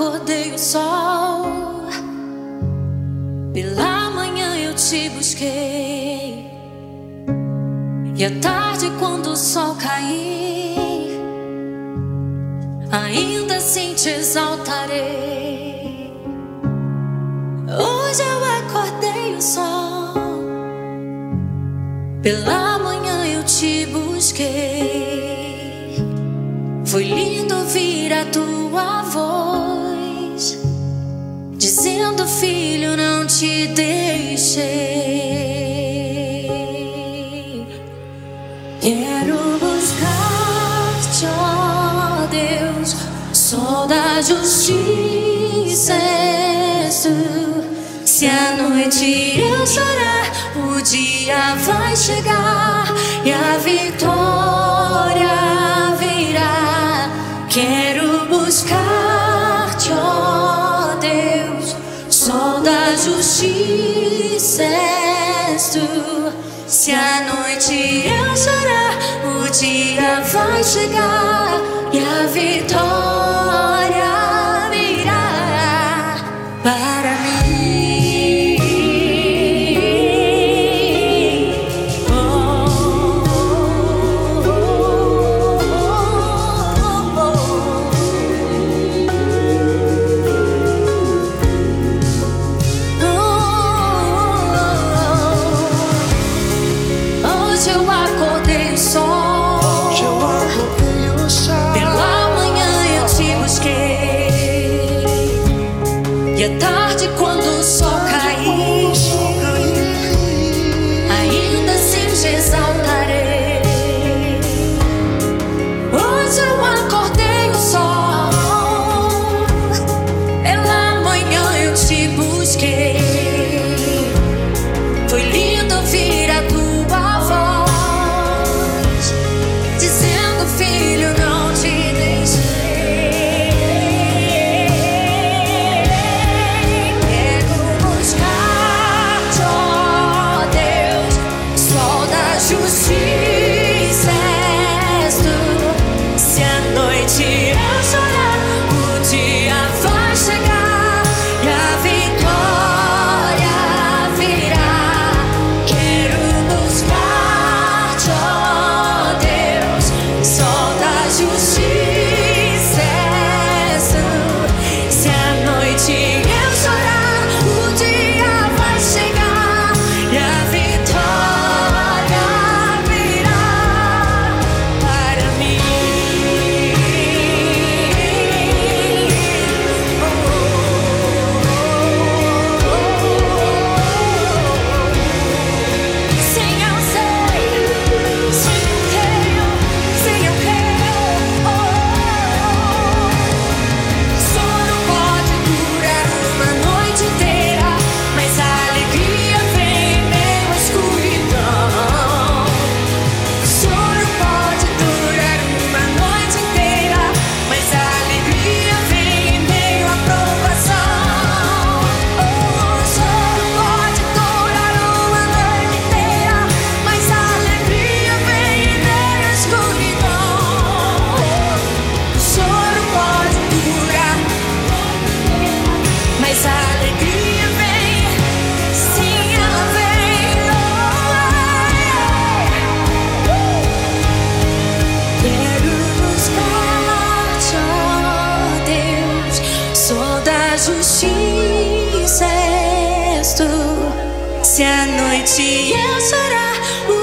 acordei o sol, pela manhã eu te busquei, e à tarde quando o sol cair, ainda assim te exaltarei. Hoje eu acordei o sol, pela manhã eu te busquei. Foi lindo ouvir a tua voz, dizendo: filho, não te deixei. Quero buscar-te, ó Deus, sol da justiça és tu. Se à noite eu chorar, o dia vai chegar e a vitória virá. Quero buscar-te, ó Deus, sol da justiça és tu. Se à noite eu chorar, o dia vai chegar e a vitória virá para mim. Hoje eu acordei o sol, pela manhã eu te busquei, e à tarde quando o sol cair, ainda assim te exaltarei. Hoje eu acordei o sol, pela manhã eu te busquei. Foi lindo ouvir a tua voz, dizendo: filho, não te deixei. Quero buscar-te, ó Deus, sol da justiça és tu. Se à noite eu chorar, o dia vai chegar e a vitória virá. Quero buscar-te, ó Deus, sol da justiça és tu. Se à noite eu chorar, o dia vai chegar e a vitória virá para mim. Sim, eu sei, sim, eu creio, sim, eu creio. Sono pode durar uma noite inteira, mas a alegria vem em meio à escuridão. Sono pode durar uma noite inteira, mas a alegria vem em meio à provação. Sono pode durar uma noite inteira, mas a alegria vem em meio à escuridão. Sono pode durar, mas a alegria vem, sim, ela vem. Quero buscar-te, ó Deus, sol da justiça és tu. Se à noite eu chorar, o